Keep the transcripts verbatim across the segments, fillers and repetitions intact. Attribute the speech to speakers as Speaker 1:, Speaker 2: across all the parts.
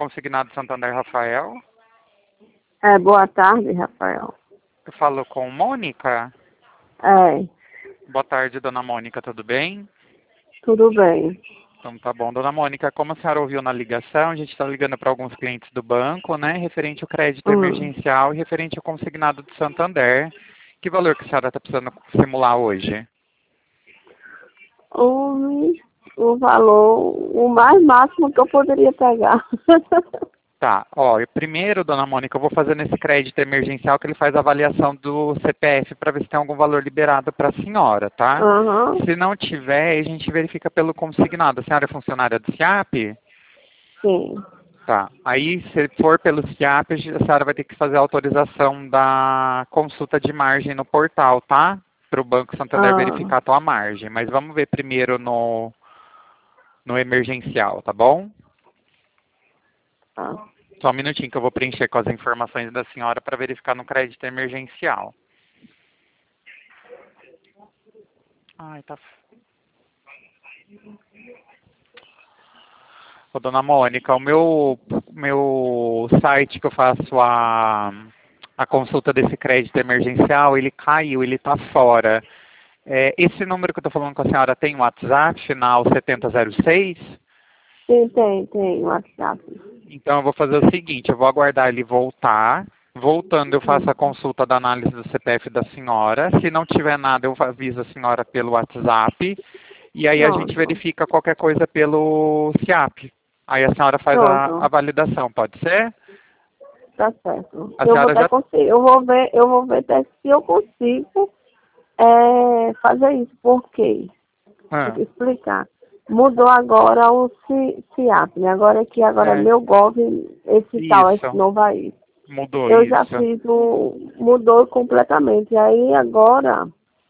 Speaker 1: Consignado Santander, Rafael.
Speaker 2: É, boa tarde, Rafael.
Speaker 1: Eu falo com Mônica.
Speaker 2: É,
Speaker 1: Boa tarde, dona Mônica, tudo bem?
Speaker 2: tudo bem.
Speaker 1: Então tá bom. Dona Mônica, como a senhora ouviu na ligação, a gente está ligando para alguns clientes do banco, né? Referente ao crédito
Speaker 2: Hum.
Speaker 1: emergencial e referente ao consignado de Santander. Que valor que a senhora está precisando simular hoje?
Speaker 2: O, o valor, o mais máximo que eu poderia pegar.
Speaker 1: Tá, ó, e primeiro, dona Mônica, eu vou fazer nesse crédito emergencial que ele faz a avaliação do C P F para ver se tem algum valor liberado para a senhora, tá?
Speaker 2: Aham.
Speaker 1: Se não tiver, a gente verifica pelo consignado. A senhora é funcionária do SIAP?
Speaker 2: Sim.
Speaker 1: Tá. Aí, se for pelo SIAP, a senhora vai ter que fazer a autorização da consulta de margem no portal, tá? Para o Banco Santander
Speaker 2: Ah,
Speaker 1: verificar a tua margem. Mas vamos ver primeiro no, no emergencial, tá bom?
Speaker 2: tá.
Speaker 1: Só um minutinho que eu vou preencher com as informações da senhora para verificar no crédito emergencial. Ai, tá... Ô, dona Mônica, o meu, meu site que eu faço a, a consulta desse crédito emergencial, ele caiu, ele tá fora. É, esse número que eu tô falando com a senhora tem um WhatsApp, final setenta zero seis?
Speaker 2: Sim, tem, tem, WhatsApp.
Speaker 1: Então eu vou fazer o seguinte, eu vou aguardar ele voltar. Voltando, eu faço a consulta da análise do C P F da senhora. Se não tiver nada, eu aviso a senhora pelo WhatsApp. E aí a gente
Speaker 2: Pronto.
Speaker 1: verifica qualquer coisa pelo SIAP. Aí a senhora faz a, a
Speaker 2: Pronto.
Speaker 1: validação, pode ser?
Speaker 2: Tá certo.
Speaker 1: A
Speaker 2: Eu vou
Speaker 1: senhora
Speaker 2: até
Speaker 1: já...
Speaker 2: conseguir, eu vou ver, eu vou ver até se eu consigo é, fazer isso. Por quê? Vou
Speaker 1: Ah,
Speaker 2: te explicar. Mudou agora o C- SIAP, né? Agora que agora é
Speaker 1: é,
Speaker 2: meu Gov, esse tal, esse
Speaker 1: isso.
Speaker 2: novo aí.
Speaker 1: Mudou
Speaker 2: Eu já
Speaker 1: isso.
Speaker 2: fiz o. Mudou completamente. Aí agora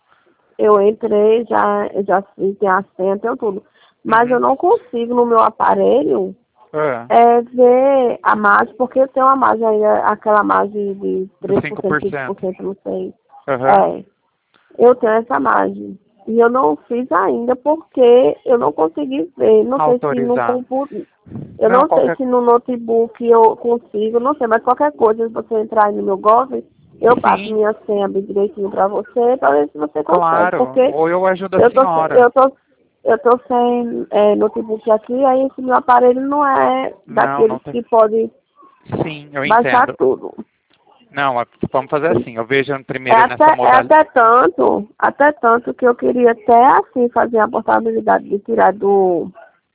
Speaker 2: eu entrei, já, eu já fiz, tem a senha, tenho tudo. Mas eu
Speaker 1: Uhum.
Speaker 2: não consigo no meu aparelho
Speaker 1: Ah,
Speaker 2: é, ver a margem, porque eu tenho uma margem ainda, aquela margem de
Speaker 1: do
Speaker 2: três por
Speaker 1: cinco
Speaker 2: cento,
Speaker 1: por
Speaker 2: cinco por
Speaker 1: cento.
Speaker 2: cento, não sei.
Speaker 1: Aham.
Speaker 2: É, eu tenho essa margem. E eu não fiz ainda porque eu não consegui ver. Não sei se no
Speaker 1: Autorizar.
Speaker 2: computador. Eu
Speaker 1: Não,
Speaker 2: não sei
Speaker 1: qualquer...
Speaker 2: se no notebook eu consigo, não sei, mas qualquer coisa, se você entrar aí no meu Gov, eu passo
Speaker 1: Sim,
Speaker 2: minha senha bem direitinho pra você, pra ver se você consegue.
Speaker 1: claro.
Speaker 2: Porque
Speaker 1: Ou eu ajudo a
Speaker 2: eu tô, sem-
Speaker 1: senhora.
Speaker 2: eu tô, eu tô sem é, notebook aqui, aí esse meu aparelho não é
Speaker 1: Não,
Speaker 2: daqueles
Speaker 1: não tem...
Speaker 2: que pode
Speaker 1: Sim, eu
Speaker 2: baixar
Speaker 1: entendo.
Speaker 2: tudo.
Speaker 1: Não, a- vamos fazer assim. Eu vejo
Speaker 2: É
Speaker 1: primeiro
Speaker 2: até,
Speaker 1: nessa
Speaker 2: é
Speaker 1: modalidade.
Speaker 2: até tanto, até tanto que eu queria até assim fazer a portabilidade de tirar do.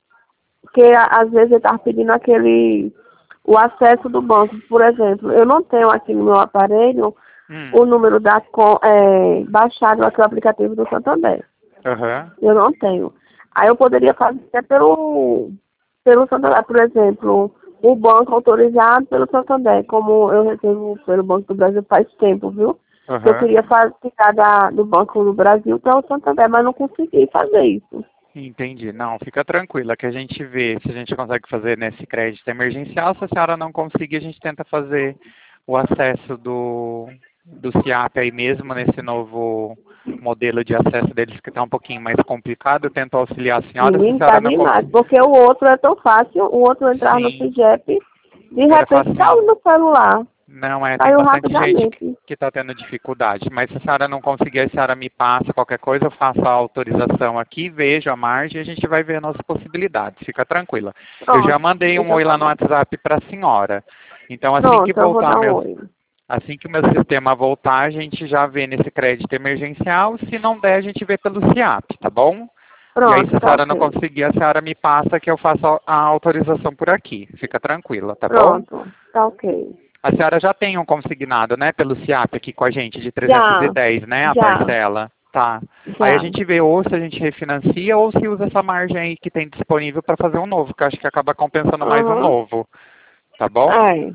Speaker 2: Porque a- às vezes ele estava pedindo aquele. O acesso do banco, por exemplo. Eu não tenho aqui no meu aparelho
Speaker 1: Hum,
Speaker 2: o número da con- é, baixado aqui o aplicativo do Santander.
Speaker 1: aham.
Speaker 2: Eu não tenho. Aí eu poderia fazer até pelo, pelo Santander, por exemplo, o banco autorizado pelo Santander, como eu recebo pelo Banco do Brasil faz tempo, viu? Eu
Speaker 1: Aham.
Speaker 2: queria fazer tirar da, do Banco do Brasil para o Santander, mas não consegui fazer isso.
Speaker 1: Entendi. Não, fica tranquila que a gente vê se a gente consegue fazer nesse crédito emergencial. Se a senhora não conseguir, a gente tenta fazer o acesso do, do SIAP aí mesmo, nesse novo modelo de acesso deles que está um pouquinho mais complicado. Eu tento auxiliar a senhora. Se a
Speaker 2: Menino, tá
Speaker 1: senhora não
Speaker 2: demais,
Speaker 1: conseguir...
Speaker 2: porque o outro é tão fácil, o outro entrar no
Speaker 1: Sim,
Speaker 2: CIGEP, de
Speaker 1: era
Speaker 2: repente
Speaker 1: facinho.
Speaker 2: caiu no celular,
Speaker 1: Não, é, tem
Speaker 2: caiu
Speaker 1: bastante gente
Speaker 2: rapidamente.
Speaker 1: que está tendo dificuldade. Mas se a senhora não conseguir, a senhora me passa qualquer coisa, eu faço a autorização aqui, vejo a margem e a gente vai ver as nossas possibilidades. Fica tranquila. Eu já
Speaker 2: Pronto,
Speaker 1: mandei um
Speaker 2: então
Speaker 1: oi
Speaker 2: tá
Speaker 1: lá no
Speaker 2: bom.
Speaker 1: WhatsApp para a senhora. Então, assim que
Speaker 2: Pronto, eu vou
Speaker 1: voltar
Speaker 2: dar um
Speaker 1: meu,
Speaker 2: oi.
Speaker 1: assim que o meu sistema voltar, a gente já vê nesse crédito emergencial. Se não der, a gente vê pelo SIAP, tá bom? E aí, se
Speaker 2: Pronto,
Speaker 1: a
Speaker 2: tá
Speaker 1: senhora não
Speaker 2: ok.
Speaker 1: conseguir, a senhora me passa que eu faço a a autorização por aqui. Fica tranquila, tá bom?
Speaker 2: Pronto, tá ok.
Speaker 1: A senhora já tem um consignado, né, pelo SIAP aqui com a gente, de trezentos e
Speaker 2: Já,
Speaker 1: dez, né, a
Speaker 2: já,
Speaker 1: parcela. Tá. Aí a
Speaker 2: já.
Speaker 1: gente vê ou se a gente refinancia ou se usa essa margem aí que tem disponível para fazer um novo, que eu acho que acaba compensando mais um
Speaker 2: Aham.
Speaker 1: novo. Tá bom?
Speaker 2: Ai,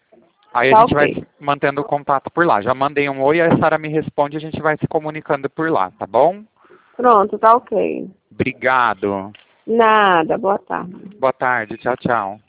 Speaker 1: Aí a
Speaker 2: tá
Speaker 1: gente vai
Speaker 2: ok.
Speaker 1: se mantendo o contato por lá. Já mandei um oi, a senhora me responde e a gente vai se comunicando por lá, tá bom?
Speaker 2: Pronto, tá ok.
Speaker 1: Obrigado.
Speaker 2: Nada, boa tarde.
Speaker 1: Boa tarde. Tchau, tchau.